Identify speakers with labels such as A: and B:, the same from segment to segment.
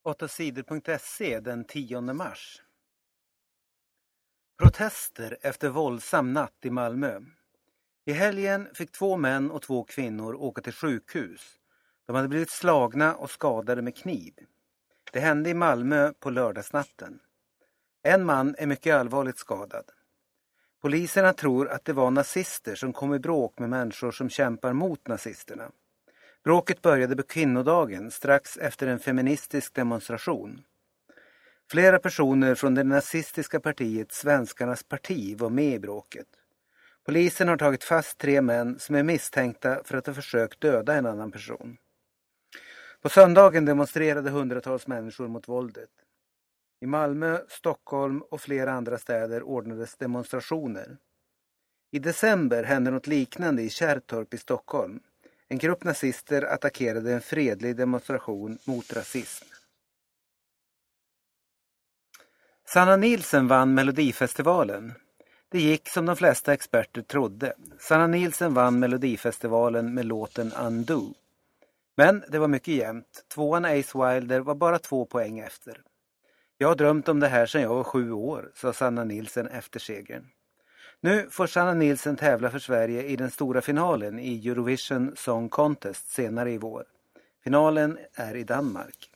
A: 8sidor.se den 10 mars. Protester efter våldsam natt i Malmö. I helgen fick 2 män och 2 kvinnor åka till sjukhus. De hade blivit slagna och skadade med kniv. Det hände i Malmö på lördagsnatten. En man är mycket allvarligt skadad. Poliserna tror att det var nazister som kom i bråk med människor som kämpar mot nazisterna. Bråket började på kvinnodagen strax efter en feministisk demonstration. Flera personer från det nazistiska partiet Svenskarnas parti var med i bråket. Polisen har tagit fast 3 män som är misstänkta för att ha försökt döda en annan person. På söndagen demonstrerade hundratals människor mot våldet. I Malmö, Stockholm och flera andra städer ordnades demonstrationer. I december hände något liknande i Kärrtorp i Stockholm. En grupp nazister attackerade en fredlig demonstration mot rasism. Sanna Nielsen vann Melodifestivalen. Det gick som de flesta experter trodde. Sanna Nielsen vann Melodifestivalen med låten Undo. Men det var mycket jämnt. 2:an Ace Wilder var bara 2 poäng efter. Jag har drömt om det här sedan jag var 7 år, sa Sanna Nielsen efter segern. Nu får Sanna Nielsen tävla för Sverige i den stora finalen i Eurovision Song Contest senare i vår. Finalen är i Danmark.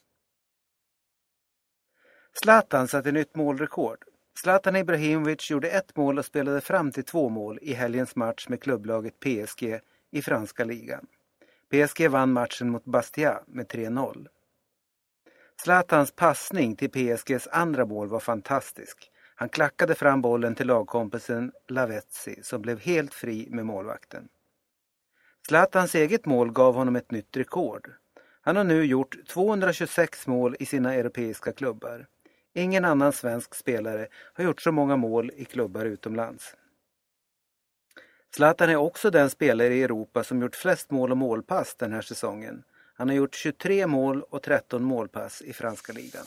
A: Zlatan satte nytt målrekord. Zlatan Ibrahimovic gjorde 1 mål och spelade fram till 2 mål i helgens match med klubblaget PSG i franska ligan. PSG vann matchen mot Bastia med 3-0. Zlatans passning till PSGs andra mål var fantastisk. Han klackade fram bollen till lagkompisen Lavezzi som blev helt fri med målvakten. Zlatans eget mål gav honom ett nytt rekord. Han har nu gjort 226 mål i sina europeiska klubbar. Ingen annan svensk spelare har gjort så många mål i klubbar utomlands. Zlatan är också den spelare i Europa som gjort flest mål och målpass den här säsongen. Han har gjort 23 mål och 13 målpass i franska ligan.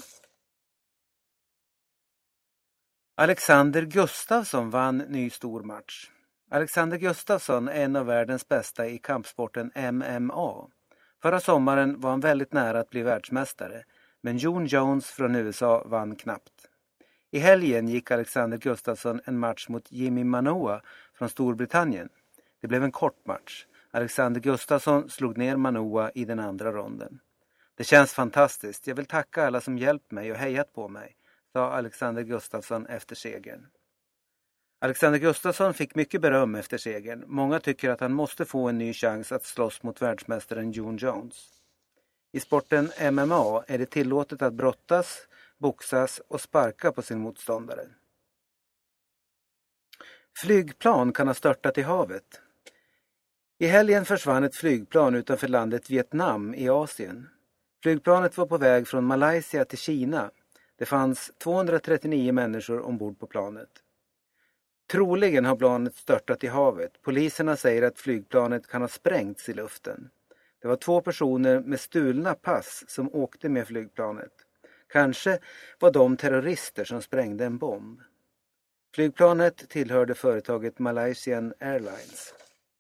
A: Alexander Gustafsson vann ny stor match. Alexander Gustafsson är en av världens bästa i kampsporten MMA. Förra sommaren var han väldigt nära att bli världsmästare, men Jon Jones från USA vann knappt. I helgen gick Alexander Gustafsson en match mot Jimmy Manuwa från Storbritannien. Det blev en kort match. Alexander Gustafsson slog ner Manuwa i den andra ronden. Det känns fantastiskt. Jag vill tacka alla som hjälpt mig och hejat på mig, sa Alexander Gustafsson efter segern. Alexander Gustafsson fick mycket beröm efter segern. Många tycker att han måste få en ny chans att slåss mot världsmästaren Jon Jones. I sporten MMA är det tillåtet att brottas, boxas och sparka på sin motståndare. Flygplan kan ha störtat i havet. I helgen försvann ett flygplan utanför landet Vietnam i Asien. Flygplanet var på väg från Malaysia till Kina. Det fanns 239 människor ombord på planet. Troligen har planet störtat i havet. Poliserna säger att flygplanet kan ha sprängts i luften. Det var 2 personer med stulna pass som åkte med flygplanet. Kanske var de terrorister som sprängde en bomb. Flygplanet tillhörde företaget Malaysian Airlines.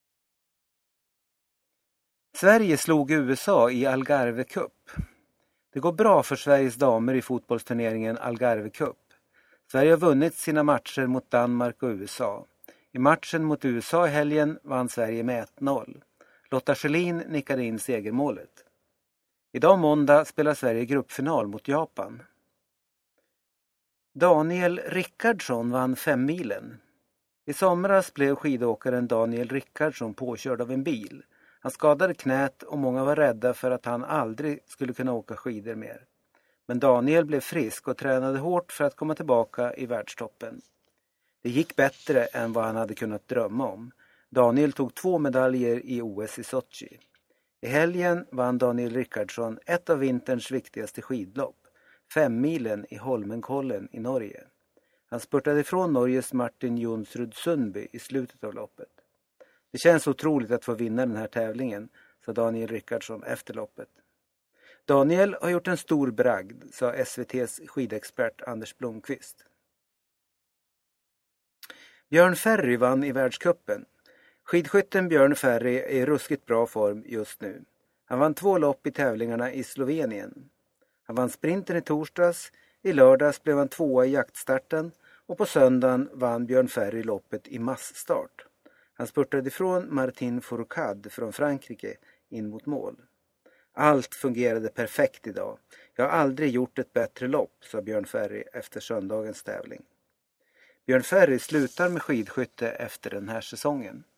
A: Sverige slog USA i Algarve Cup. Det går bra för Sveriges damer i fotbollsturneringen Algarve Cup. Sverige har vunnit sina matcher mot Danmark och USA. I matchen mot USA i helgen vann Sverige med 1-0. Lotta Schelin nickade in segermålet. Idag måndag spelar Sverige gruppfinal mot Japan. Daniel Rickardsson vann 5-milen. I somras blev skidåkaren Daniel Rickardsson påkörd av en bil. Han skadade knät och många var rädda för att han aldrig skulle kunna åka skidor mer. Men Daniel blev frisk och tränade hårt för att komma tillbaka i världstoppen. Det gick bättre än vad han hade kunnat drömma om. Daniel tog 2 medaljer i OS i Sochi. I helgen vann Daniel Rickardsson ett av vinterns viktigaste skidlopp, 5-milen i Holmenkollen i Norge. Han spurtade ifrån Norges Martin Jonsrud Sundby i slutet av loppet. Det känns otroligt att få vinna den här tävlingen, sa Daniel Rickardsson efter loppet. Daniel har gjort en stor bragd, sa SVT:s skidexpert Anders Blomqvist. Björn Ferry vann i världscupen. Skidskytten Björn Ferry är i ruskigt bra form just nu. Han vann 2 lopp i tävlingarna i Slovenien. Han Han vann sprinten i torsdags, i lördags blev han 2:a i jaktstarten och på söndagen vann Björn Ferry loppet i massstart. Han spurtade ifrån Martin Fourcade från Frankrike in mot mål. Allt fungerade perfekt idag. Jag har aldrig gjort ett bättre lopp, sa Björn Ferry efter söndagens tävling. Björn Ferry slutar med skidskytte efter den här säsongen.